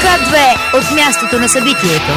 К2 от мястото на събитието.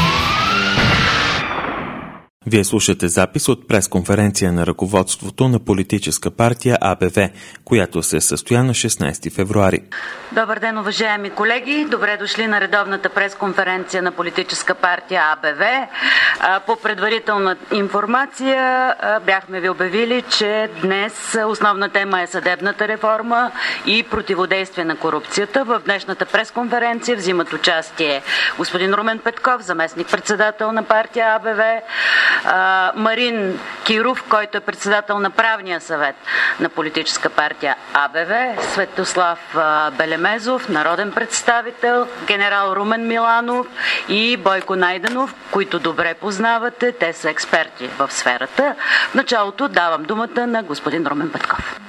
Вие слушате запис от пресконференция на ръководството на политическа партия АБВ, която се състоя на 16 февруари. Добър ден, уважаеми колеги! Добре дошли на редовната пресконференция на политическа партия АБВ. По предварителна информация бяхме ви обявили, че днес основна тема е съдебната реформа и противодействие на корупцията. В днешната пресконференция взимат участие господин Румен Петков, заместник-председател на партия АБВ, Марин Киров, който е председател на правния съвет на политическа партия АБВ, Светослав Белемезов, народен представител, генерал Румен Миланов и Бойко Найденов, които добре познавате. Те са експерти в сферата. В началото давам думата на господин Румен Петков.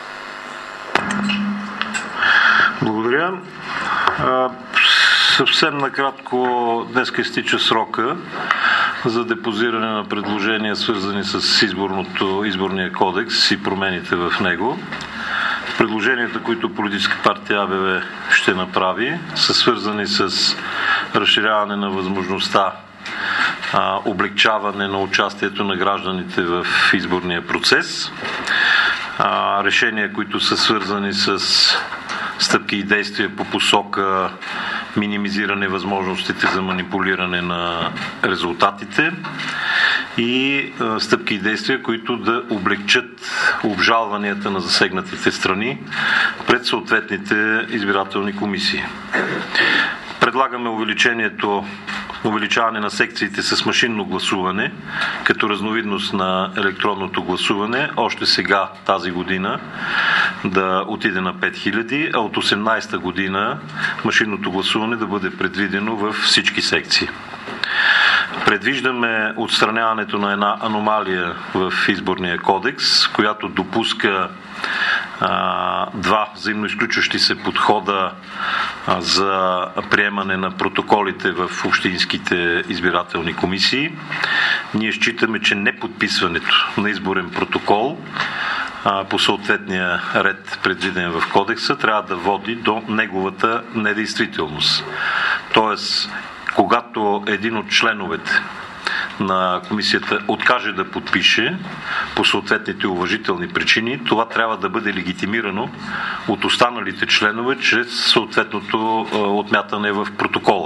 Благодаря. Съвсем накратко, днес изтича срока за депозиране на предложения, свързани с изборния кодекс и промените в него. Предложенията, които политическа партия АБВ ще направи, са свързани с разширяване на възможността, облекчаване на участието на гражданите в изборния процес, решения, които са свързани с стъпки и действия по посока минимизиране възможностите за манипулиране на резултатите и стъпки и действия, които да облекчат обжалванията на засегнатите страни пред съответните избирателни комисии. Предлагаме увеличаване на секциите с машинно гласуване като разновидност на електронното гласуване още сега тази година да отиде на 5000, а от 18-та година машинното гласуване да бъде предвидено във всички секции. Предвиждаме отстраняването на една аномалия в изборния кодекс, която допуска два взаимно изключващи се подхода за приемане на протоколите в общинските избирателни комисии. Ние считаме, че неподписването на изборен протокол по съответния ред, предвиден в кодекса, трябва да води до неговата недействителност. Тоест, когато един от членовете на комисията откаже да подпише по съответните уважителни причини, това трябва да бъде легитимирано от останалите членове чрез съответното отмятане в протокола.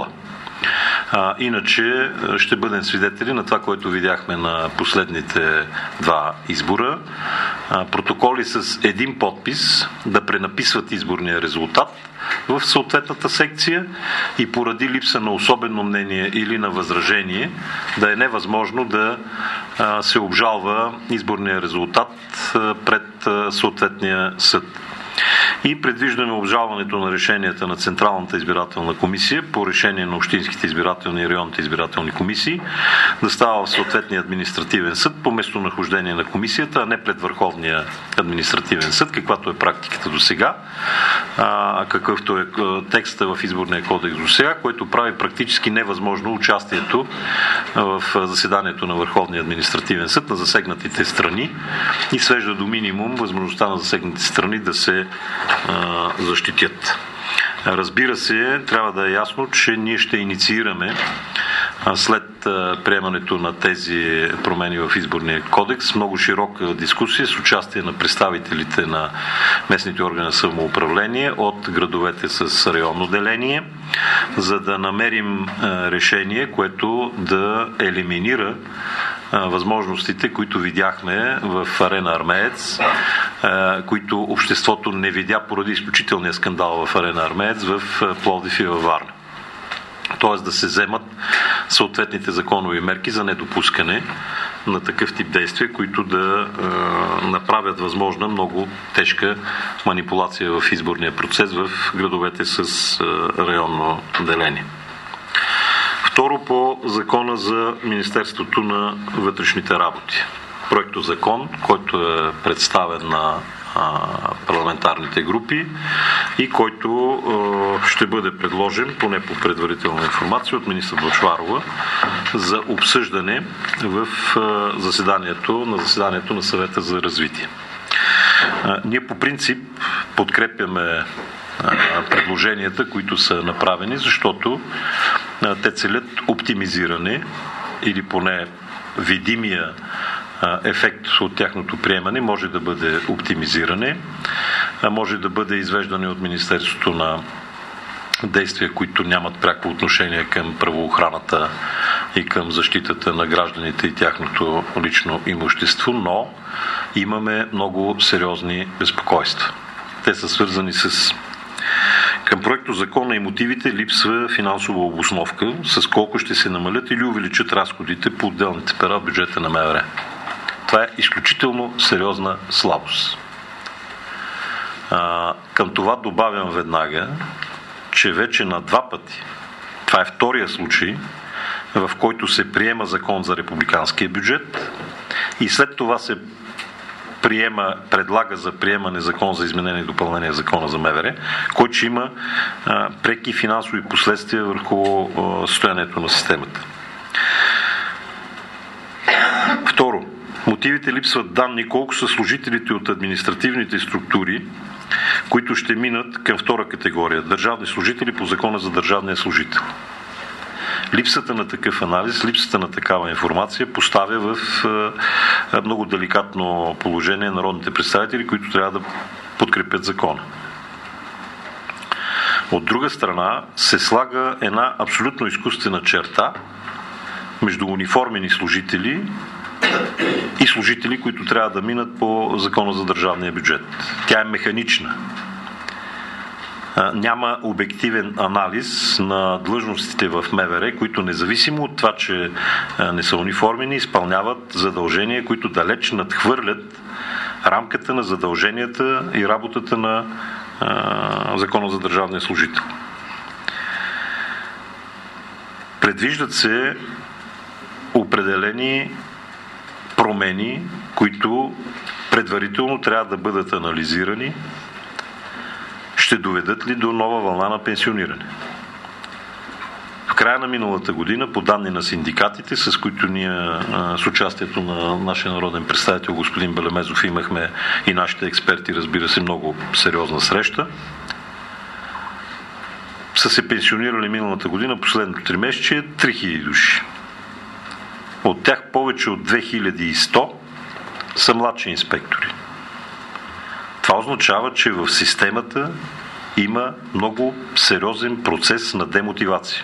Иначе ще бъдем свидетели на това, което видяхме на последните два избора. Протоколи с един подпис да пренаписват изборния резултат в съответната секция и поради липса на особено мнение или на възражение да е невъзможно да се обжалва изборния резултат пред съответния съд. И предвиждаме обжалването на решенията на Централната избирателна комисия по решение на общинските избирателни и районните избирателни комисии да става в съответния административен съд по местонахождение на комисията, а не пред Върховния административен съд, каквато е практиката до сега, какъвто е текста в изборния кодекс до сега, което прави практически невъзможно участието в заседанието на Върховния административен съд на засегнатите страни и свежда до минимум възможността на засегнатите страни да се защитят. Разбира се, трябва да е ясно, че ние ще инициираме след приемането на тези промени в изборния кодекс много широка дискусия с участие на представителите на местните органи на самоуправление от градовете с районно деление, за да намерим решение, което да елиминира възможностите, които видяхме в Арена Армеец, които обществото не видя поради изключителния скандал в Арена Армеец в Пловдив и във Варна. Тоест да се вземат съответните законови мерки за недопускане на такъв тип действия, които да направят възможна много тежка манипулация в изборния процес в градовете с районно деление. Второ, по закона за Министерството на вътрешните работи. Проектозакон, който е представен на парламентарните групи и който ще бъде предложен, поне по предварителна информация, от министър Бъчварова за обсъждане в заседанието на Съвета за развитие. Ние по принцип подкрепяме предложенията, които са направени, защото те целят оптимизиране или поне видимия ефект от тяхното приемане може да бъде оптимизиране, може да бъде извеждане от Министерството на действия, които нямат пряко отношение към правоохраната и към защитата на гражданите и тяхното лично имущество, но имаме много сериозни безпокойства. Те са свързани с... Към проекто закона и мотивите липсва финансова обосновка с колко ще се намалят или увеличат разходите по отделните пера в бюджета на МВР. Това е изключително сериозна слабост. Към това добавям веднага, че вече на 2 пъти, това е втория случай, в който се приема закон за републиканския бюджет и след това се предлага за приемане закон за изменение и допълнение закона за МВР, който ще има преки финансови последствия върху състоянието на системата. Второ, мотивите липсват данни колко са служителите от административните структури, които ще минат към втора категория – държавни служители по закона за държавния служител. Липсата на такъв анализ, липсата на такава информация поставя в много деликатно положение народните представители, които трябва да подкрепят закона. От друга страна се слага една абсолютно изкуствена черта между униформени служители и служители, които трябва да минат по закона за държавния бюджет. Тя е механична. Няма обективен анализ на длъжностите в МВР, които независимо от това, че не са униформени, изпълняват задължения, които далеч надхвърлят рамката на задълженията и работата на закона за държавния служител. Предвиждат се определени промени, които предварително трябва да бъдат анализирани. Ще доведат ли до нова вълна на пенсиониране? В края на миналата година, по данни на синдикатите, с които ние с участието на нашия народен представител господин Белемезов имахме и нашите експерти, разбира се, много сериозна среща, са се пенсионирали миналата година, последното 3-месечие, 3000 души. От тях повече от 2100 са младши инспектори. Това означава, че в системата има много сериозен процес на демотивация.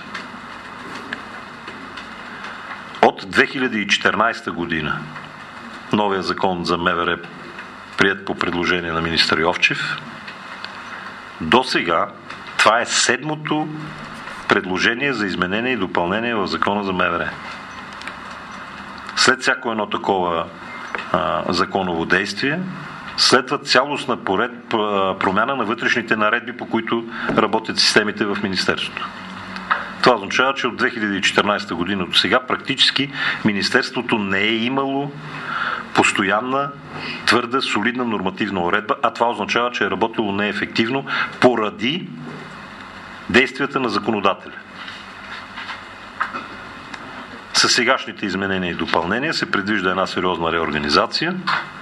От 2014 година новия закон за МВР, приет по предложение на министър Йовчев, до сега това е 7-то предложение за изменение и допълнение в закона за МВР. След всяко едно такова законово действие следва цялостна промяна на вътрешните наредби, по които работят системите в Министерството. Това означава, че от 2014 година до сега практически Министерството не е имало постоянна, твърда, солидна нормативна уредба, а това означава, че е работило неефективно поради действията на законодателя. Със сегашните изменения и допълнения се предвижда една сериозна реорганизация,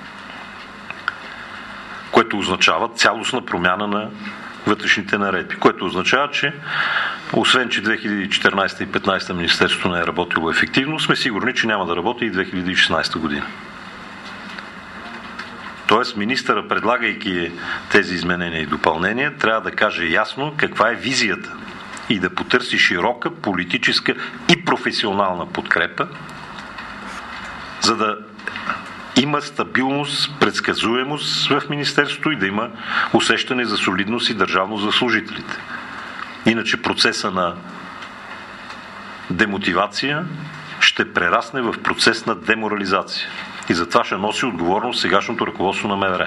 което означава цялостна промяна на вътрешните наредби, което означава, че освен, че 2014 и 2015 Министерството не е работило ефективно, сме сигурни, че няма да работи и 2016 година. Тоест, министъра, предлагайки тези изменения и допълнения, трябва да каже ясно каква е визията и да потърси широка политическа и професионална подкрепа, за да има стабилност, предсказуемост в Министерството и да има усещане за солидност и държавност за служителите. Иначе процеса на демотивация ще прерасне в процес на деморализация. И затова ще носи отговорност сегашното ръководство на МВР.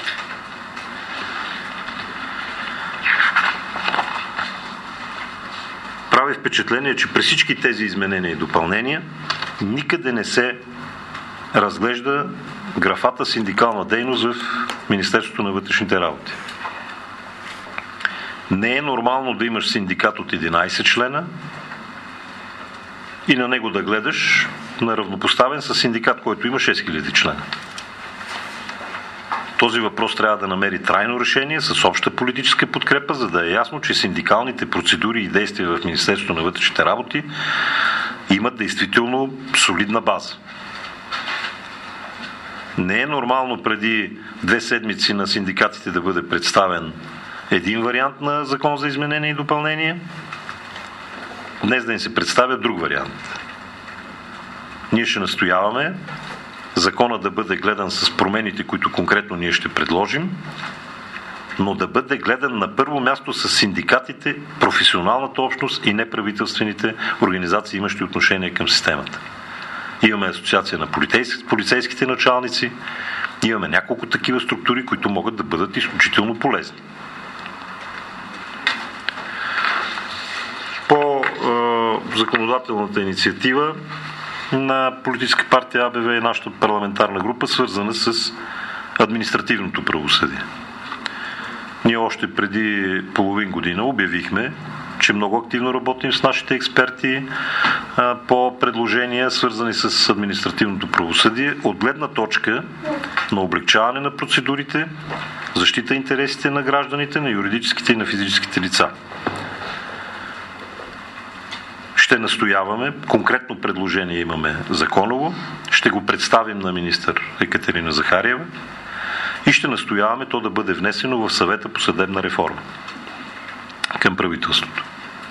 Прави впечатление, че при всички тези изменения и допълнения никъде не се разглежда графата синдикална дейност в Министерството на вътрешните работи. Не е нормално да имаш синдикат от 11 члена и на него да гледаш на равнопоставен с синдикат, който има 6000 члена. Този въпрос трябва да намери трайно решение с обща политическа подкрепа, за да е ясно, че синдикалните процедури и действия в Министерството на вътрешните работи имат действително солидна база. Не е нормално преди 2 седмици на синдикатите да бъде представен един вариант на закон за изменение и допълнение, днес да ни се представя друг вариант. Ние ще настояваме закона да бъде гледан с промените, които конкретно ние ще предложим, но да бъде гледан на първо място с синдикатите, професионалната общност и неправителствените организации, имащи отношение към системата. Имаме асоциация на полицейските началници, имаме няколко такива структури, които могат да бъдат изключително полезни. По законодателната инициатива на политическа партия АБВ и нашата парламентарна група, свързана с административното правосъдие. Ние още преди половин година обявихме, че много активно работим с нашите експерти по предложения, свързани с административното правосъдие, от гледна точка на облекчаване на процедурите, защита интересите на гражданите, на юридическите и на физическите лица. Ще настояваме, конкретно предложение имаме законово, ще го представим на министър Екатерина Захариева и ще настояваме то да бъде внесено в съвета по съдебна реформа към правителството.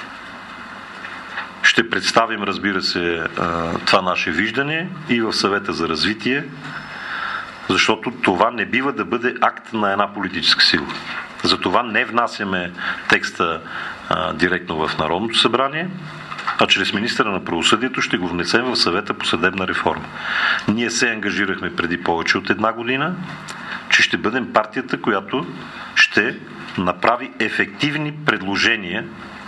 Ще представим, разбира се, това наше виждане и в съвета за развитие, защото това не бива да бъде акт на една политическа сила. Затова не внасяме текста директно в Народното събрание, а чрез министъра на правосъдието ще го внесем в съвета по съдебна реформа. Ние се ангажирахме преди повече от 1 година, че ще бъдем партията, която ще направи ефективни предложения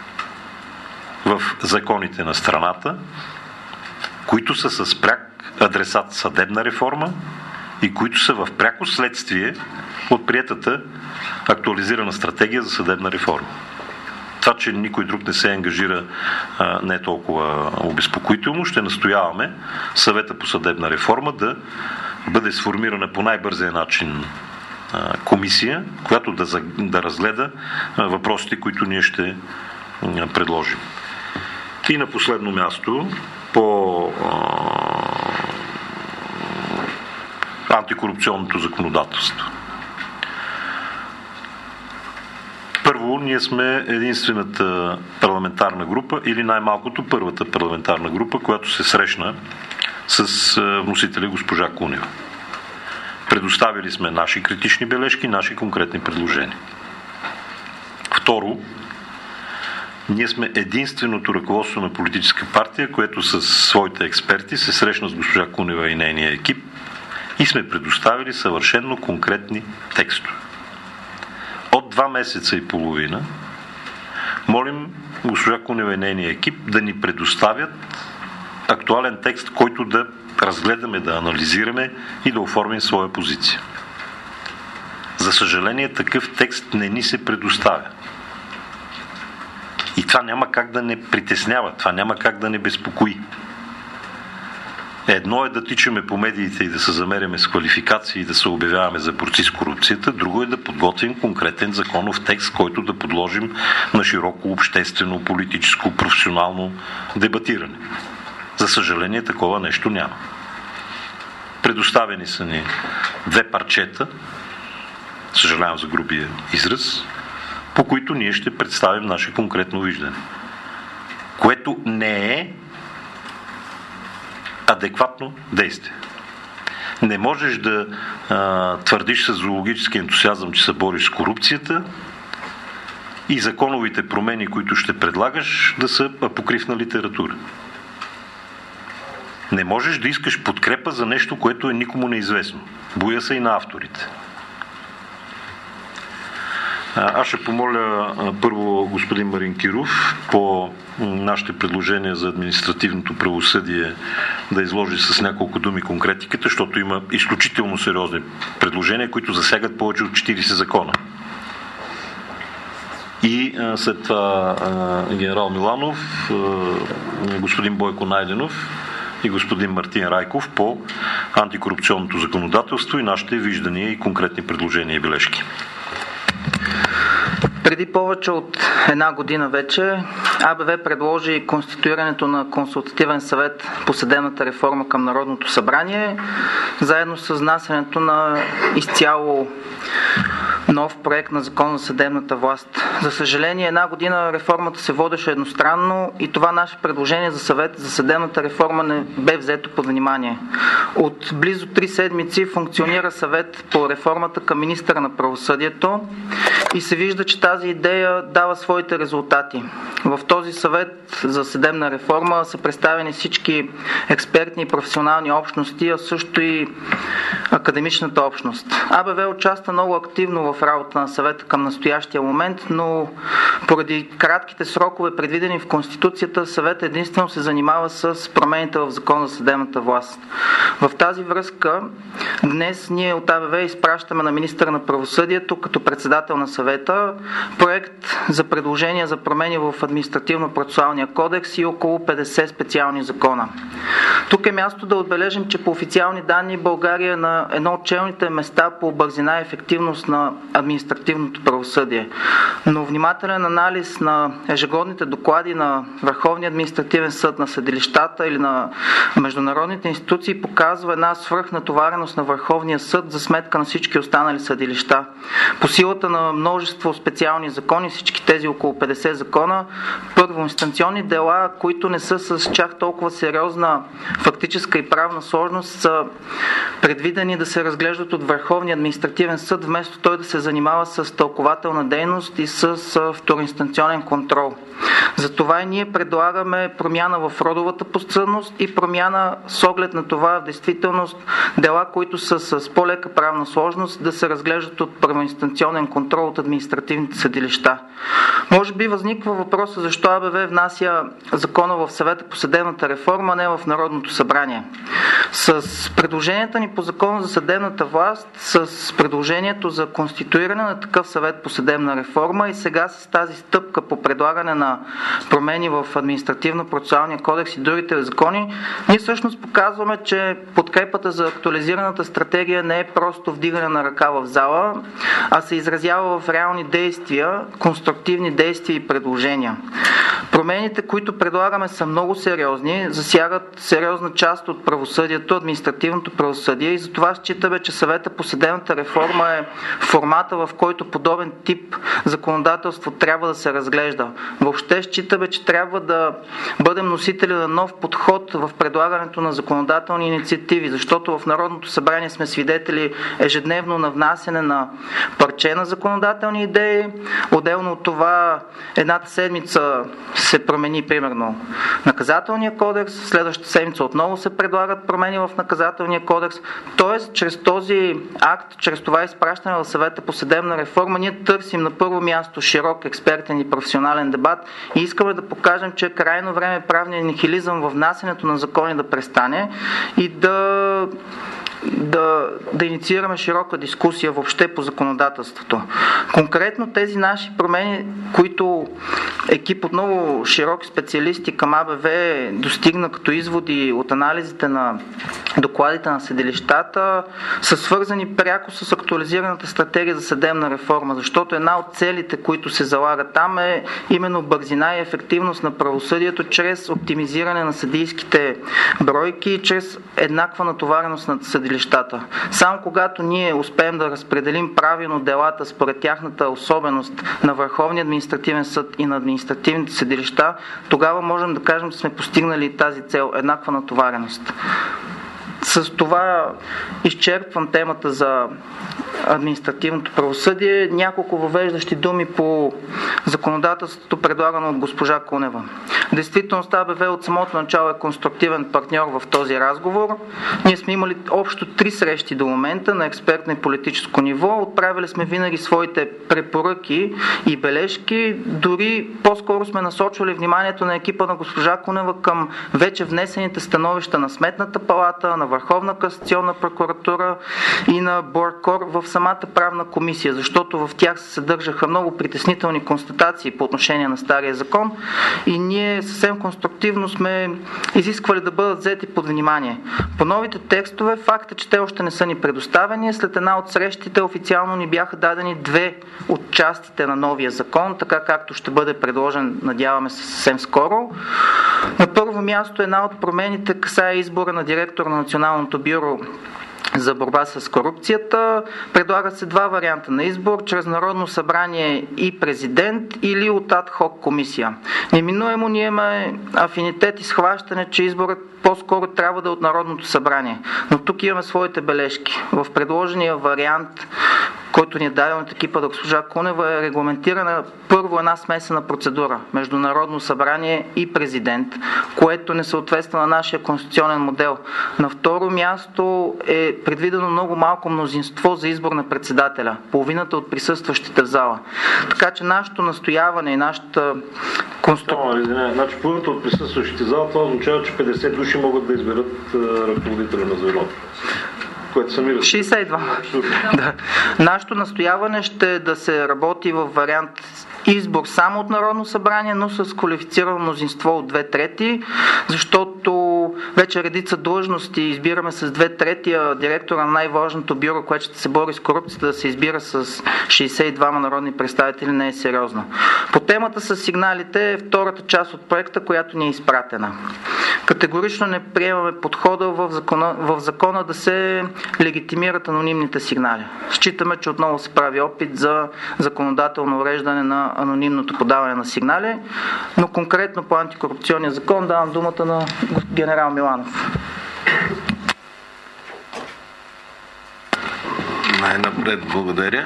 в законите на страната, които са с пряк адресат съдебна реформа и които са в пряко следствие от приетата актуализирана стратегия за съдебна реформа. Това, че никой друг не се ангажира, не е толкова обезпокоително. Ще настояваме съвета по съдебна реформа да бъде сформирана по най-бързия начин комисия, която да разгледа въпросите, които ние ще предложим. И на последно място по антикорупционното законодателство. Първо, ние сме единствената парламентарна група или най-малкото първата парламентарна група, която се срещна с вносителя госпожа Кунева. Предоставили сме наши критични бележки, наши конкретни предложения. Второ, ние сме единственото ръководство на политическа партия, което със своите експерти се срещна с госпожа Кунева и нейния екип и сме предоставили съвършенно конкретни текстове. От 2 месеца и половина молим госпожа Кунева и нейния екип да ни предоставят актуален текст, който да разгледаме, да анализираме и да оформим своя позиция. За съжаление, такъв текст не ни се предоставя. И това няма как да не притеснява, това няма как да не безпокои. Едно е да тичаме по медиите и да се замеряме с квалификации и да се обявяваме за борци с корупцията, друго е да подготвим конкретен законов текст, който да подложим на широко обществено, политическо, професионално дебатиране. За съжаление, такова нещо няма. Предоставени са ни 2 парчета, съжалявам за грубия израз, по които ние ще представим наше конкретно виждане, което не е адекватно действие. Не можеш да твърдиш с зоологически ентусиазъм, че се бориш с корупцията и законовите промени, които ще предлагаш, да са апокрифна литература. Не можеш да искаш подкрепа за нещо, което е никому неизвестно. Боя се и на авторите. Аз ще помоля първо господин Марин Киров по нашите предложения за административното правосъдие да изложи с няколко думи конкретиката, защото има изключително сериозни предложения, които засягат повече от 40 закона. И след това генерал Миланов, господин Бойко Найденов и господин Мартин Райков по антикорупционното законодателство и нашите виждания и конкретни предложения и бележки. Преди повече от една година вече АБВ предложи конституирането на консултативен съвет по съдебната реформа към Народното събрание, заедно с внасянето на изцяло нов проект на Закон за съдебната власт. За съжаление, една година реформата се водеше едностранно и това наше предложение за съвет за съдебната реформа не бе взето под внимание. От близо 3 седмици функционира съвет по реформата към министъра на правосъдието и се вижда, че тази идея дава своите резултати. В този съвет за съдебна реформа са представени всички експертни и професионални общности, а също и академичната общност. АБВ участва много активно в работа на съвета към настоящия момент, но поради кратките срокове, предвидени в Конституцията, съвет единствено се занимава с промените в Закона за съдебната власт. В тази връзка днес ние от АБВ изпращаме на министъра на правосъдието като председател на съвета проект за предложения за промени в административно-процесуалния кодекс и около 50 специални закона. Тук е място да отбележим, че по официални данни България е на едно от челните места по бързина и ефективност на административното правосъдие. Но внимателен анализ на ежегодните доклади на Върховния административен съд, на съдилищата или на международните институции показва една свръхнатовареност на Върховния съд за сметка на всички останали съдилища. По силата на множество специални закони, всички тези около 50 закона, първоинстанционни дела, които не са с чак толкова сериозна фактическа и правна сложност, са предвидени да се разглеждат от Върховния административен съд, вместо той да се занимава с тълкователна дейност и с второинстанционен контрол. Затова и ние предлагаме промяна в родовата подсъдност и промяна с оглед на това в действителност дела, които са с по-лека правна сложност, да се разглеждат от първоинстанционен контрол от административните съдилища. Може би възниква въпроса защо АБВ внася закона в съвета по съдебната реформа, а не в Народното събрание. С предложенията ни по закона за съдебната власт, с предложението за конституиране на такъв съвет по съдебна реформа и сега с тази стъпка по предлагане на промени в административно-процесуалния кодекс и другите закони, ние всъщност показваме, че подкрепата за актуализираната стратегия не е просто вдигане на ръка в зала, а се изразява в реални действия, конструктивни действия и предложения. Промените, които предлагаме, са много сериозни, засягат сериозна част от правосъдието, административното правосъдие и затова считаме, че съвета по съдебната реформа е формата, в който подобен тип законодателство трябва да се разглежда. Въобще считаме, че трябва да бъдем носители на нов подход в предлагането на законодателни инициативи, защото в Народното събрание сме свидетели ежедневно на внасяне на парче на законодателни идеи. Отделно от това едната седмица се промени примерно наказателния кодекс, следващата седмица отново се предлагат промени в наказателния кодекс. Тоест, чрез този акт, чрез това изпращане в съвета по съдебна реформа, ние търсим на първо място широк експертен и професионален дебат и искаме да покажем, че е крайно време правният нихилизъм във внасянето на закони да престане и да инициираме широка дискусия въобще по законодателството. Конкретно тези наши промени, които екип от много широки специалисти към АБВ достигна като изводи от анализите на докладите на съдилищата, са свързани пряко с актуализираната стратегия за съдебна реформа, защото една от целите, които се залагат там, е именно бързина и ефективност на правосъдието чрез оптимизиране на съдийските бройки и чрез еднаква натовареност на съдилищата. Само когато ние успеем да разпределим правилно делата според тяхната особеност на Върховния административен съд и на административните съдилища, тогава можем да кажем, че сме постигнали тази цел – еднаква натовареност. С това изчерпвам темата за административното правосъдие. Няколко въвеждащи думи по законодателството, предлагано от госпожа Кунева. Действително АБВ от самото начало е конструктивен партньор в този разговор. Ние сме имали общо 3 срещи до момента на експертно и политическо ниво. Отправили сме винаги своите препоръки и бележки. Дори по-скоро сме насочвали вниманието на екипа на госпожа Кунева към вече внесените становища на Сметната палата, на Върховна касационна прокуратура и на БОРКОР в самата правна комисия, защото в тях се съдържаха много притеснителни констатации по отношение на стария закон и ние ние съвсем конструктивно сме изисквали да бъдат взети под внимание. По новите текстове, факт е, че те още не са ни предоставени. След една от срещите официално ни бяха дадени 2 от частите на новия закон, така както ще бъде предложен, надяваме се, съвсем скоро. На първо място, една от промените касае избора на директор на Националното бюро за борба с корупцията. Предлагат се 2 варианта на избор, чрез Народно събрание и президент или от ад-хок комисия. Неминуемо ние имаме афинитет и схващане, че изборът по-скоро трябва да е от Народното събрание. Но тук имаме своите бележки. В предложения вариант, който ни е даден от екипа на госпожа Кунева, е регламентирана първо една смесена процедура между Народно събрание и президент, което не съответства на нашия конституционен модел. На второ място е предвидено много малко мнозинство за избор на председателя, половината от присъстващите в зала. Така че нашето настояване и нашата конструкция... Значи половината от присъстващите в зала, това означава, че 50 души могат да изберат ръководителя на звеното. Което сами 62. Да. Нашето настояване ще е да се работи в вариант избор само от Народно събрание, но с квалифицирано мнозинство от 2/3, защото вече редица длъжности избираме с 2/3, директора на най-важното бюро, което ще се бори с корупцията, да се избира с 62 народни представители, не е сериозно. По темата с сигналите е втората част от проекта, която ни е изпратена. Категорично не приемаме подхода в закона да се легитимират анонимните сигнали. Считаме, че отново се прави опит за законодателно уреждане на анонимното подаване на сигнали, но конкретно по антикорупционния закон давам думата на генерал Миланов. Най-напред благодаря.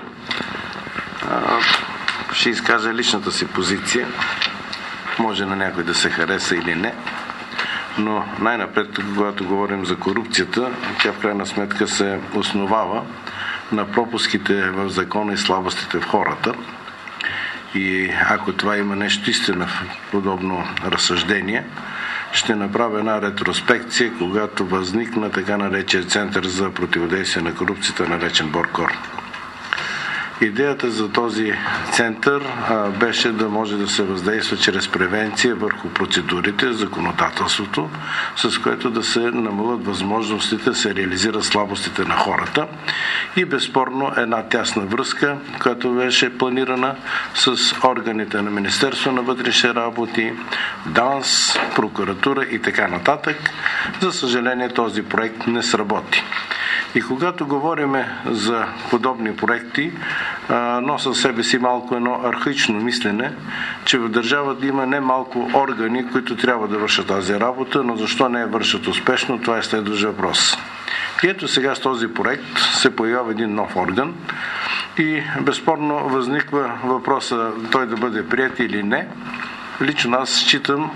Ще изкажа личната си позиция. Може на някой да се хареса или не, но най-напред, когато говорим за корупцията, тя в крайна сметка се основава на пропуските в закона и слабостите в хората. И ако това има нещо истина в подобно разсъждение, ще направя една ретроспекция, когато възникна така наречен Център за противодействие на корупцията, наречен БОРКОР. Идеята за този център беше да може да се въздейства чрез превенция върху процедурите, законодателството, с което да се намалят възможностите да се реализират слабостите на хората и безспорно една тясна връзка, която беше планирана с органите на Министерство на вътрешни работи, ДАНС, прокуратура и така нататък. За съжаление, този проект не сработи. И когато говорим за подобни проекти, носа в себе си малко едно архаично мислене, че в държавата има не малко органи, които трябва да вършат тази работа, но защо не я вършат успешно, това е следващ въпрос. И ето сега с този проект се появява един нов орган и безспорно възниква въпроса той да бъде приет или не. Лично аз считам,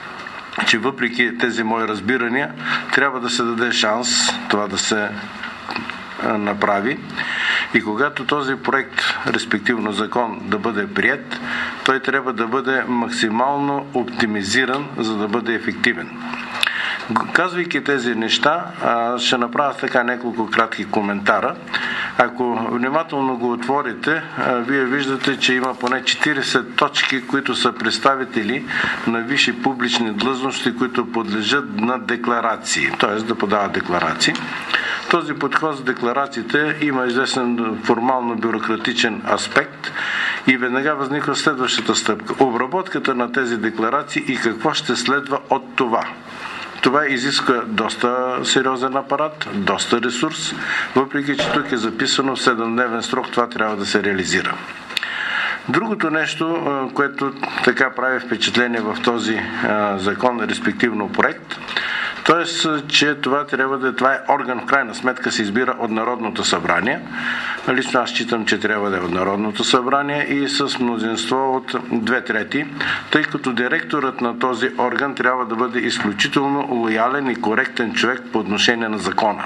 че въпреки тези мои разбирания, трябва да се даде шанс това да се направи. И когато този проект, респективно закон, да бъде приет, той трябва да бъде максимално оптимизиран, за да бъде ефективен. Казвайки тези неща, ще направя така няколко кратки коментара. Ако внимателно го отворите, вие виждате, че има поне 40 точки, които са представители на висши публични длъжности, които подлежат на декларации, т.е. да подават декларации. Този подход с декларациите има известен формално-бюрократичен аспект и веднага възниква следващата стъпка. Обработката на тези декларации и какво ще следва от това. Това изисква доста сериозен апарат, доста ресурс, въпреки че тук е записано в 7-дневен срок това трябва да се реализира. Другото нещо, което така прави впечатление в този закон, респективно проект, т.е. че това е орган, в крайна сметка се избира от Народното събрание. Лично аз считам, че трябва да е от Народното събрание и с мнозинство от 2/3, тъй като директорът на този орган трябва да бъде изключително лоялен и коректен човек по отношение на закона.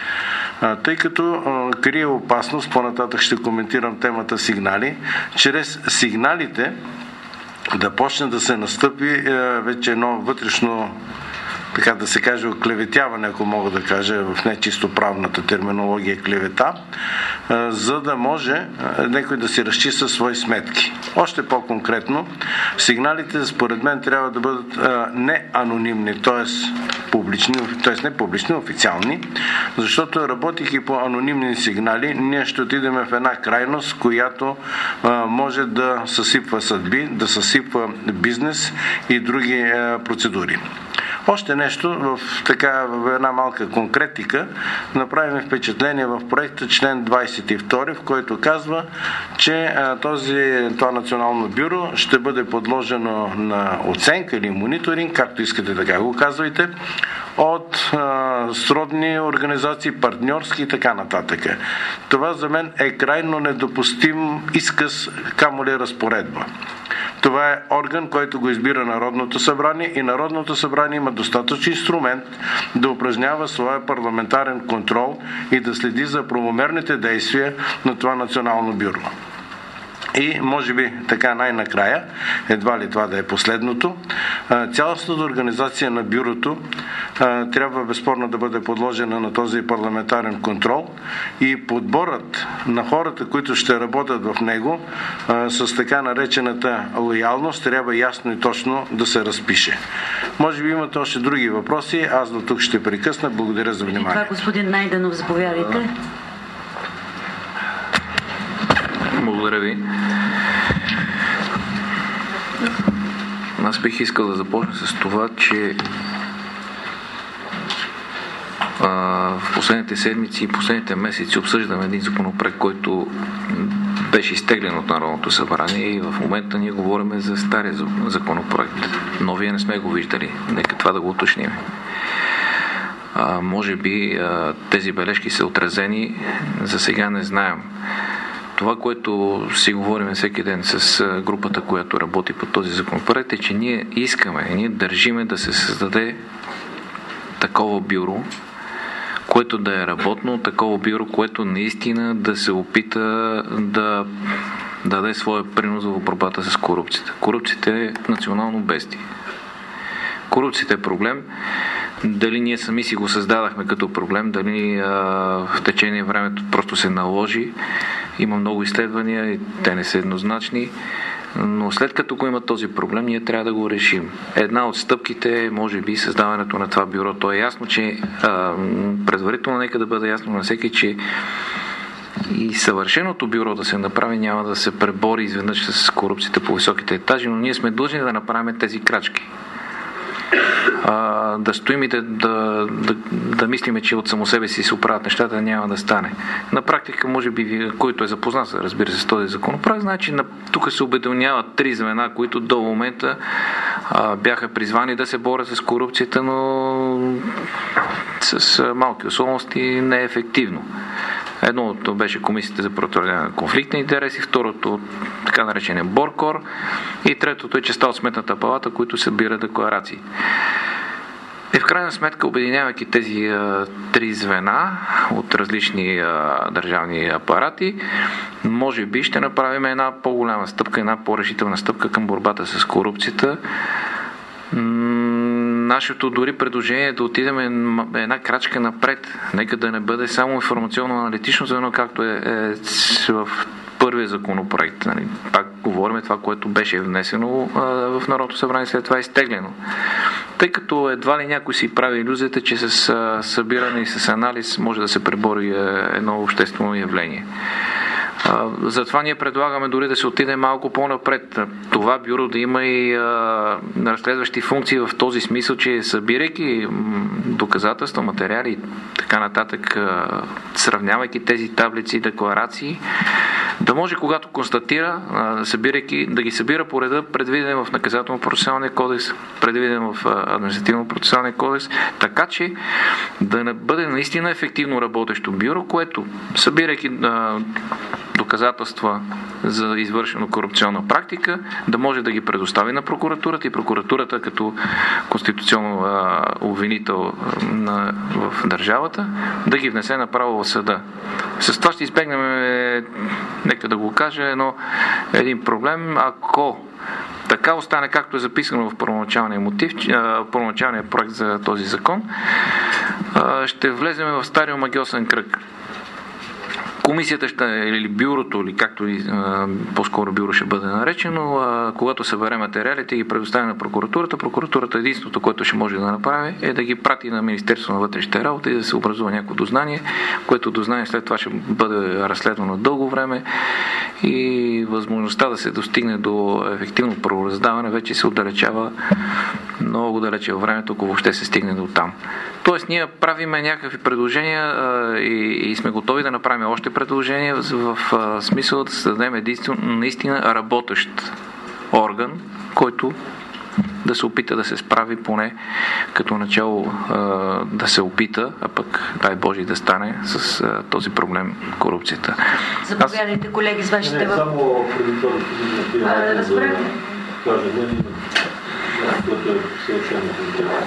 Тъй като крие опасност, по-нататък ще коментирам темата сигнали, чрез сигналите да почне да се настъпи вече едно вътрешно така да се каже, оклеветяване, ако мога да кажа в нечисто правната терминология клевета, за да може някой да си разчи със свои сметки. Още по-конкретно, сигналите според мен трябва да бъдат не анонимни, т.е. не публични, официални, защото работейки по анонимни сигнали, ние ще отидем в една крайност, която може да съсипва съдби, да съсипва бизнес и други процедури. Още нещо, в една малка конкретика, направим впечатление в проекта член 22, в който казва, че това национално бюро ще бъде подложено на оценка или мониторинг, както искате така го казвайте, от сродни организации, партньорски и така нататък. Това за мен е крайно недопустим изказ, камо ли разпоредба. Това е орган, който го избира Народното събрание и Народното събрание има достатъчен инструмент да упражнява своя парламентарен контрол и да следи за правомерните действия на това национално бюро. И може би така най-накрая, едва ли това да е последното, цялостната организация на бюрото трябва безспорно да бъде подложена на този парламентарен контрол и подборът на хората, които ще работят в него с така наречената лоялност, трябва ясно и точно да се разпише. Може би имате още други въпроси, аз до тук ще прекъсна. Благодаря за внимание. Това господин Найденов, заповядайте. Благодаря ви. Аз бих искал да започна с това, че в последните седмици и последните месеци обсъждаме един законопроект, който беше изтеглен от Народното събрание и в момента ние говорим за стария законопроект. Новия не сме го виждали. Нека това да го уточним. Може би тези бележки са отразени, за сега не знаем. Това, което си говорим всеки ден с групата, която работи по този законопроект, е, че ние ние държиме да се създаде такова бюро, което да е работно, такова бюро, което наистина да се опита да даде своя принос в борбата с корупцията. Корупцията е национално бедствие. Корупцията е проблем. Дали ние сами си го създадахме като проблем, дали в течение времето просто се наложи. Има много изследвания и те не са еднозначни, но след като го има този проблем, ние трябва да го решим. Една от стъпките е, може би, създаването на това бюро. То е ясно, че предварително нека да бъде ясно на всеки, че и съвършеното бюро да се направи няма да се пребори изведнъж с корупцията по високите етажи, но ние сме длъжни да направим тези крачки. Да стоим и да мислиме, че от само себе си се оправят нещата, няма да стане. На практика, може би, който е запознат, разбира се, с този законопроект, значи тук се обединяват 3 звена, които до момента бяха призвани да се борят с корупцията, но с малки условности не е ефективно. Едното беше Комисията за предотвратяване на конфликт на интереси, второто така наречения БОРКОР и третото е частта от Сметната палата, които събира декларации. И в крайна сметка, обединявайки тези 3 звена от различни държавни апарати, може би ще направим една по-голяма стъпка, една по-решителна стъпка към борбата с корупцията. Нашето дори предложение е да отидем една крачка напред. Нека да не бъде само информационно-аналитично звено, както е в първия законопроект. Пак говорим това, което беше внесено в Народното събрание, след това е изтеглено. Тъй като едва ли някой си прави илюзията, че с събиране и с анализ може да се пребори едно обществено явление. Затова ние предлагаме дори да се отиде малко по-напред. Това бюро да има и разследващи функции в този смисъл, че събирайки доказателства, материали и така нататък, сравнявайки тези таблици и декларации, да може, когато констатира, събирайки, да ги събира по реда, предвиден в Наказателно-процесуалния кодекс, предвиден в Административно-процесуалния кодекс, така че да не бъде наистина ефективно работещо бюро, което, събирайки доказателства за извършена корупционна практика, да може да ги предостави на прокуратурата и прокуратурата като конституционно обвинител в държавата да ги внесе направо в съда. С това ще избегнем, нека да го кажа, един проблем, ако така остане както е записано в първоначалния мотив, първоначалния проект за този закон, ще влезем в стария магиосен кръг. Комисията или бюрото, или както по-скоро бюро ще бъде наречено, когато събере материалите и ги предостави на прокуратурата единството, което ще може да направи, е да ги прати на Министерството на вътрешните работи и да се образува някакво дознание, което дознание след това ще бъде разследвано дълго време и възможността да се достигне до ефективно правораздаване вече се отдалечава много далече във времето, ако въобще се стигне до там. Тоест, ние правиме някакви предложения и сме готови да направим още предложения в смисъл да създадем единствено наистина работещ орган, който да се опита да се справи поне като начало да се опита, а пък дай Боже да стане с този проблем корупцията. Заповядайте, колеги, с вашите въпроси. Само преди това да разберете. Което е съвършено конкретно.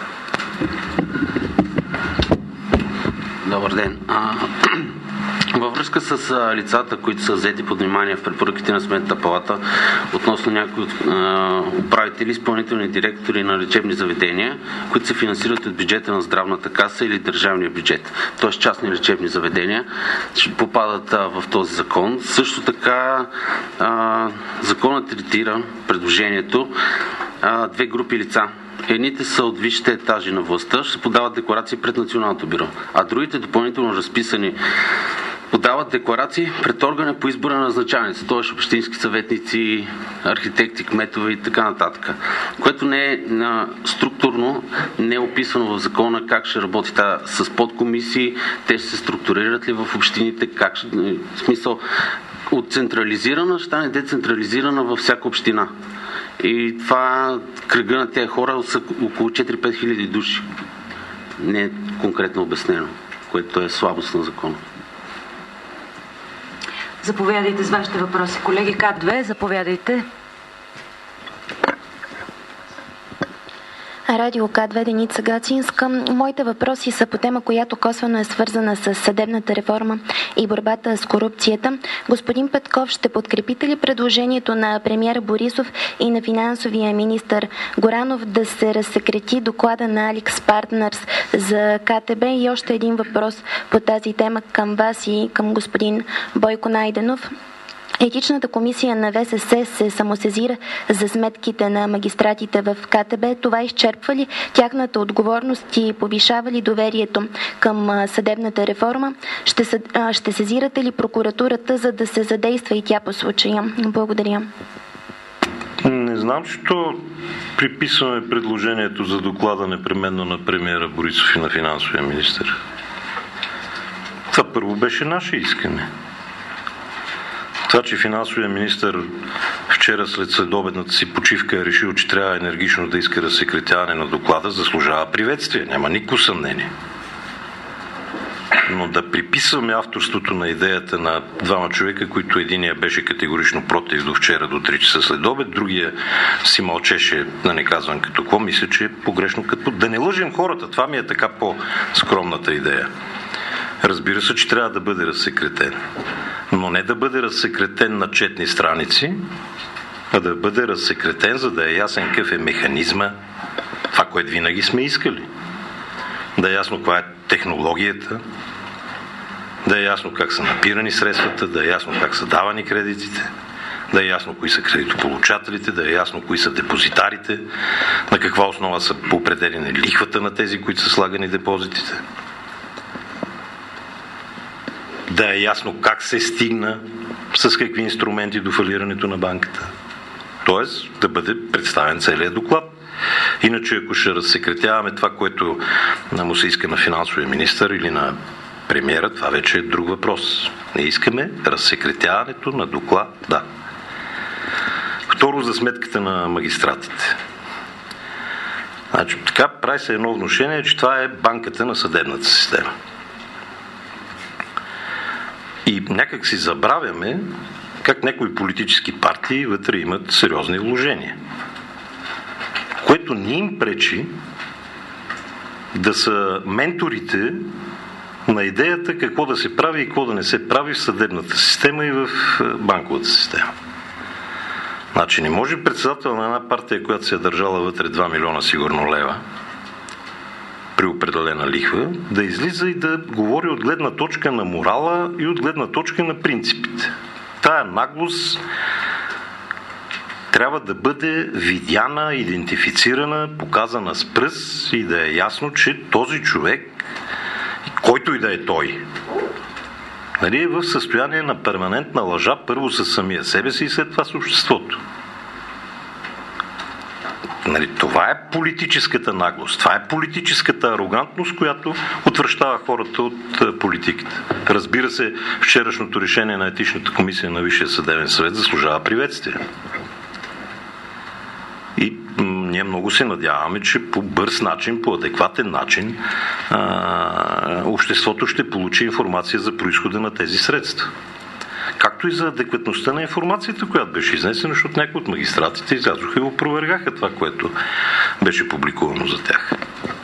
Добър ден. Във връзка с лицата, които са взети под внимание в препоръките на Сметната палата относно някои управители, изпълнителни директори на лечебни заведения, които се финансират от бюджета на здравната каса или държавния бюджет, т.е. частни лечебни заведения, ще попадат в този закон. Също така законът третира предложението две групи лица. Едните са от висшите етажи на властта, ще подават декларации пред Националното бюро, а другите допълнително разписани подават декларации пред органа по избора на назначаници, т.е. общински съветници, архитекти, кметове и така нататък. Което не е структурно, не е описано в закона как ще работи с подкомисии, те ще се структурират ли в общините, как ще, в смисъл от централизирана ще стане децентрализирана във всяка община. И това кръга на тези хора са около 4-5 хиляди души. Не е конкретно обяснено, което е слабост на закона. Заповядайте с вашите въпроси. Колеги, К2, заповядайте. Радио К2, Деница Гацинска. Моите въпроси са по тема, която косвено е свързана с съдебната реформа и борбата с корупцията. Господин Петков, ще подкрепите ли предложението на премиера Борисов и на финансовия министър Горанов да се разсекрети доклада на Alix Partners за КТБ? И още един въпрос по тази тема към вас и към господин Бойко Найденов. Етичната комисия на ВСС се самосезира за сметките на магистратите в КТБ. Това изчерпва ли тяхната отговорност и повишава ли доверието към съдебната реформа? Ще сезирате ли прокуратурата, за да се задейства и тя по случая? Благодаря. Не знам, защо приписваме предложението за доклада непременно на премиера Борисов и на финансовия министър. Това първо беше наше искане. Това, че финансовия министър вчера след следобедната си почивка е решил, че трябва енергично да иска разсекретяване на доклада, заслужава приветствие. Няма никакво съмнение. Но да приписваме авторството на идеята на двама човека, които единия беше категорично против до вчера до 3 часа след обед, другия си мълчеше, да не казвам като какво, мисля, че е погрешно. Да не лъжим хората. Това ми е така по-скромната идея. Разбира се, че трябва да бъде разсекретен. Но не да бъде разсекретен на четни страници, а да бъде разсекретен, за да е ясен какъв е механизма, това, което винаги сме искали. Да е ясно каква е технологията, да е ясно как са набирани средствата, да е ясно как са давани кредитите, да е ясно кои са кредитополучателите, да е ясно кои са депозитарите, на каква основа са определени лихвата на тези, които са слагани депозитите. Да е ясно как се стигна, с какви инструменти до фалирането на банката. Тоест да бъде представен целият доклад. Иначе ако ще разсекретяваме това, което му се иска на финансовия министър или на премиера, това вече е друг въпрос. Не искаме разсекретяването на доклад, да. Второ, за сметката на магистратите. Значи, така прави се едно внушение, че това е банката на съдебната система. И някак си забравяме как някои политически партии вътре имат сериозни вложения, което не им пречи да са менторите на идеята какво да се прави и какво да не се прави в съдебната система и в банковата система. Значи не може председател на една партия, която се е държала вътре 2 милиона сигурно лева, при определена лихва, да излиза и да говори от гледна точка на морала и от гледна точка на принципите. Тая наглост трябва да бъде видяна, идентифицирана, показана с пръст и да е ясно, че този човек, който и да е той, е в състояние на перманентна лъжа, първо със самия себе си и след това с обществото. Това е политическата наглост, това е политическата арогантност, която отвръщава хората от политиката. Разбира се, вчерашното решение на етичната комисия на Висшия съдебен съвет заслужава приветствие. И ние много се надяваме, че по бърз начин, по адекватен начин обществото ще получи информация за произхода на тези средства. Както и за адекватността на информацията, която беше изнесена, защото някои от магистратите излязоха и опровергаха това, което беше публикувано за тях.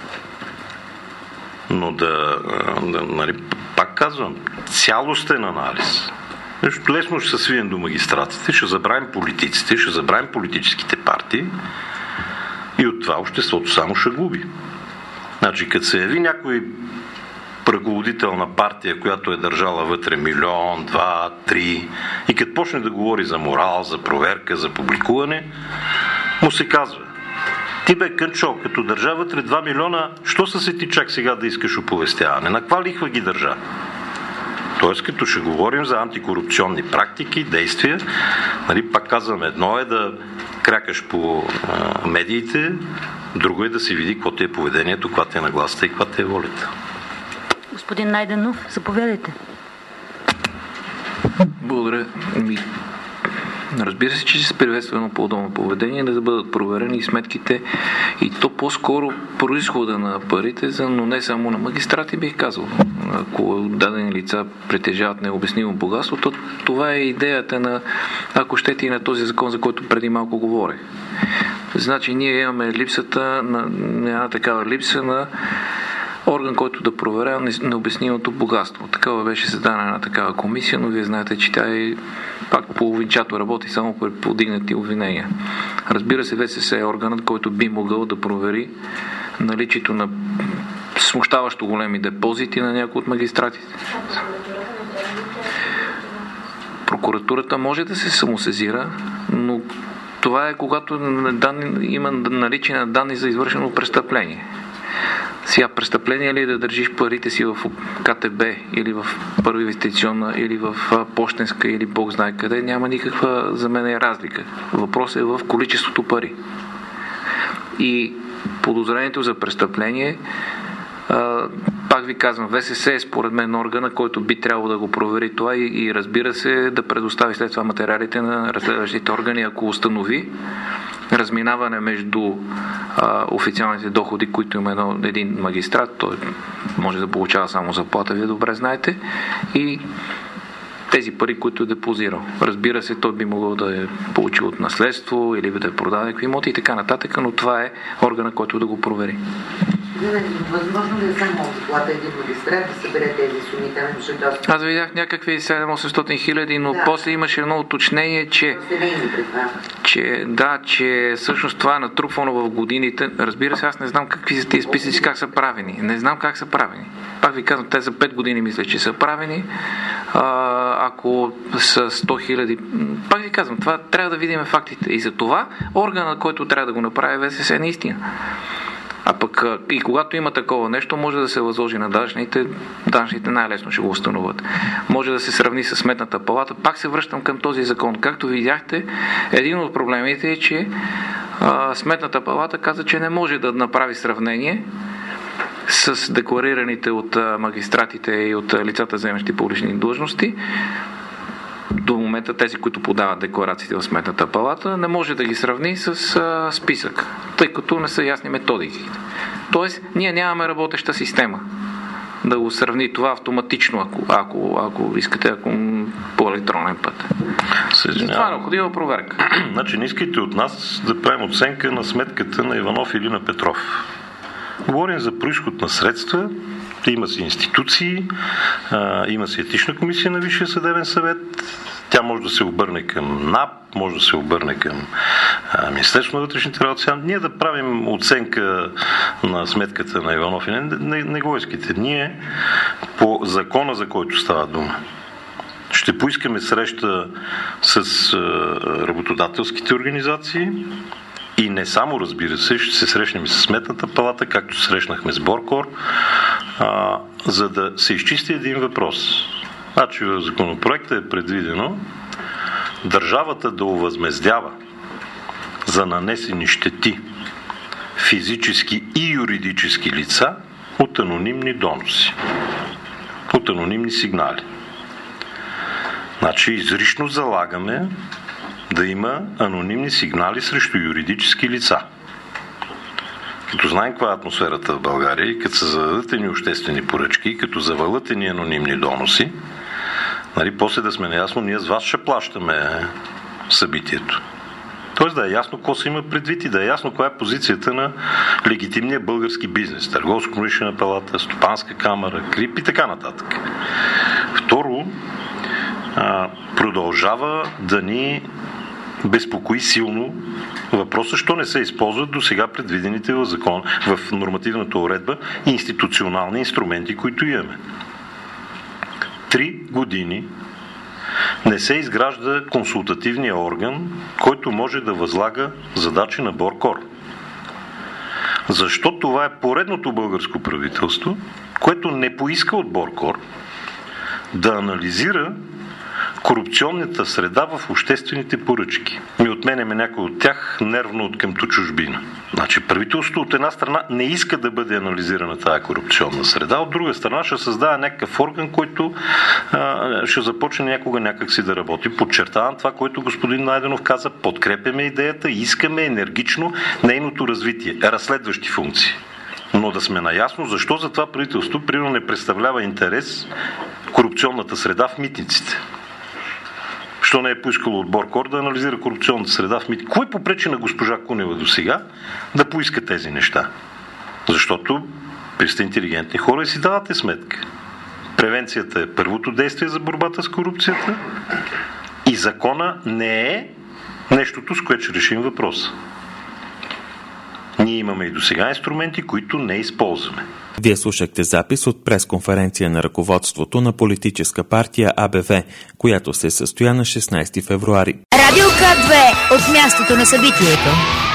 Но пак казвам, цялостен анализ. Лесно ще се свием до магистратите, ще забравим политиците, ще забравим политическите партии и от това обществото само ще губи. Значи, като се яви някой ръководител на партия, която е държала вътре 1, 2, 3 и като почне да говори за морал, за проверка, за публикуване, му се казва: ти бе, Кънчо, като държа вътре 2 милиона, що са се ти чак сега да искаш оповестяване? На каква лихва ги държа? Тоест, като ще говорим за антикорупционни практики, действия, пак казвам, едно е да крякаш по медиите, друго е да се види какво ти е поведението, каква ти е нагласата и каква ти е волята. Господин Найденов, заповядайте. Благодаря. Разбира се, че се приветства едно по-удобно поведение, да бъдат проверени сметките и то по-скоро произхода на парите, но не само на магистрати, бих казал. Ако дадени лица притежават необяснимо богатство, то това е идеята на, ако щете, и на този закон, за който преди малко говорех. Значи ние имаме липсата на една такава липса на орган, който да проверява необяснимото богатство. Такава беше създана една такава комисия, но вие знаете, че тя е пак половинчато работи само при подигнати обвинения. Разбира се, ВСС е органът, който би могъл да провери наличието на смущаващо големи депозити на някои от магистратите. Прокуратурата може да се самосезира, но това е когато има наличие на данни за извършено престъпление. Сега престъпление ли да държиш парите си в КТБ или в Първа инвестиционна или в Пощенска или Бог знае къде, няма никаква за мен разлика. Въпросът е в количеството пари. И подозрението за престъпление, пак ви казвам, ВСС е според мен органа, който би трябвало да го провери това и разбира се да предостави след това материалите на разследващите органи, ако установи разминаване между официалните доходи, които има един магистрат, той може да получава само заплата, вие добре знаете, и тези пари, които е депозирал. Разбира се, той би могъл да е получил от наследство или да е продал някакви имоти и така нататък, но това е органа, който да го провери. Възможно ли е само от заплата един магистрат да събере тези суми? Аз видях някакви 700-800 хиляди, но после имаше едно уточнение, че всъщност това е натрупвано в годините. Разбира се, аз не знам какви са тези списъци, как са правени. Не знам как са правени. Пак ви казвам, те за 5 години мисля, че са правени. Ако са 100 хиляди, пак ви казвам, това трябва да видим фактите. И за това органът, който трябва да го направи, е ВСС наистина. А пък и когато има такова нещо, може да се възложи на данъчните най-лесно ще го установят. Може да се сравни с Сметната палата. Пак се връщам към този закон. Както видяхте, един от проблемите е, че Сметната палата каза, че не може да направи сравнение с декларираните от магистратите и от лицата, заемащи публични длъжности. До момента тези, които подават декларациите в Сметната палата, не може да ги сравни с списък, тъй като не са ясни методики. Тоест, ние нямаме работеща система да го сравни това автоматично, ако искате, по електронен път. Това е необходима проверка. Значи не искайте от нас да правим оценка на сметката на Иванов или на Петров. Говорим за произход на средства, има си институции, има си етична комисия на Висшия съдебен съвет, Тя може да се обърне към НАП, може да се обърне към Министерството на вътрешните работи. Ние да правим оценка на сметката на Иванов и не го искате. Ние по закона, за който става дума, ще поискаме среща с работодателските организации и не само, разбира се, ще се срещнем и с Сметната палата, както срещнахме с БОРКОР, за да се изчисти един въпрос. Значи в законопроекта е предвидено държавата да овъзмездява за нанесени щети физически и юридически лица от анонимни доноси, от анонимни сигнали. Значи изрично залагаме да има анонимни сигнали срещу юридически лица. Като знаем каква е атмосферата в България и като се зададат ни обществени поръчки, и като завалят ни анонимни доноси, после да сме наясно, ние с вас ще плащаме събитието. Тоест да е ясно какво се има предвид и да е ясно каква е позицията на легитимния български бизнес. Търговско-промишлена палата, Стопанска камара, КРИП и така нататък. Второ, продължава да ни безпокои силно въпроса, защо не се използват до сега предвидените в закон, в нормативната уредба институционални инструменти, които имаме. 3 години не се изгражда консултативния орган, който може да възлага задачи на БОРКОР. Защо това е поредното българско правителство, което не поиска от БОРКОР да анализира корупционната среда в обществените поръчки. Ми отменяме някой от тях нервно от къмто чужбина. Значи правителството от една страна не иска да бъде анализирана тази корупционна среда, от друга страна ще създава някакъв орган, който ще започне някога някакси да работи. Подчертавам това, което господин Найденов каза, подкрепяме идеята, искаме енергично нейното развитие, разследващи функции. Но да сме наясно защо за това правителство примерно не представлява интерес корупционната среда в митниците. Що не е поискало от БОРКОР да анализира корупционната среда в митниците? Кой попречи на госпожа Кунева до сега да поиска тези неща? Защото при сте интелигентни хора и си давате сметка. Превенцията е първото действие за борбата с корупцията и закона не е нещото, с което ще решим въпроса. Ние имаме и до сега инструменти, които не използваме. Вие слушахте запис от пресконференция на ръководството на политическа партия АБВ, която се състоя на 16 февруари. Радио К2 от мястото на събитието.